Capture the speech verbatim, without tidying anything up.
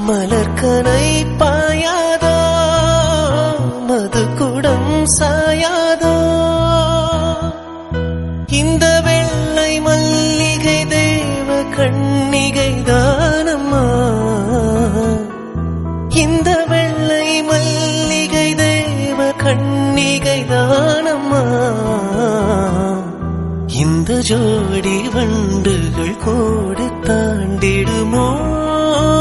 மலர்கனை பாயாதோ மது குடம் சாயாதோ இந்த வெள்ளை மல்லிகை தேவ கண்ணிகை தானம்மா இந்த வெள்ளை மல்லிகை தேவ கண்ணிகை தானம்மா இந்த ஜோடி வண்டுகள் கோடி தாண்டிடுமோ